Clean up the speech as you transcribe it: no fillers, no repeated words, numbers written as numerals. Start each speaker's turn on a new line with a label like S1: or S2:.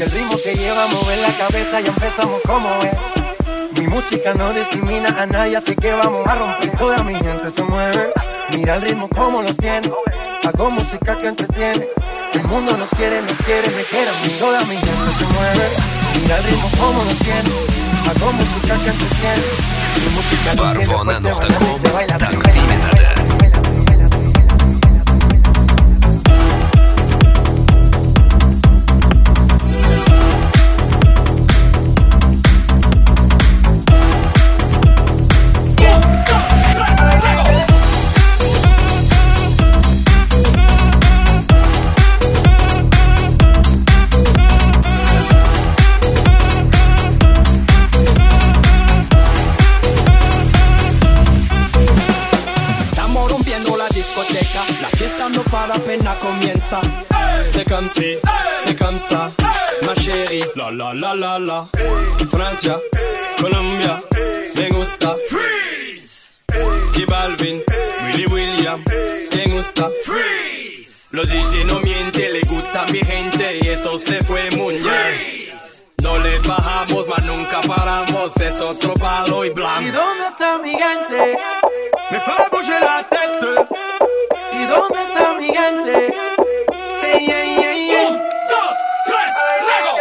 S1: el ritmo te lleva a mover la cabeza y empezamos como es. Mi música no discrimina a nadie, así que vamos a romper. Toda mi gente se mueve, mira el ritmo como los tiene. Hago música que entretiene, el mundo nos quiere, me quieren. Y toda mi gente se mueve, mira el ritmo como los tiene. Hago música que entretiene, mi música nos tiene fuerte, bailando y se baila sin pena.
S2: La fiesta no para, apenas comienza. C'est comme ça, ma chérie. La la la la la. Francia, Colombia, me gusta. Freeze. J Balvin, Willy William, me gusta. Freeze. Los DJ no mienten, le gusta mi gente y eso se fue muy bien. No le bajamos, mas nunca paramos, es otro palo y blanco.
S1: ¿Y dónde está mi gente?
S2: Me fait bouger la tête.
S1: ¿Y dónde está mi gente?
S2: Sí, yeah, yeah, yeah. 1, 2, 3, Lego.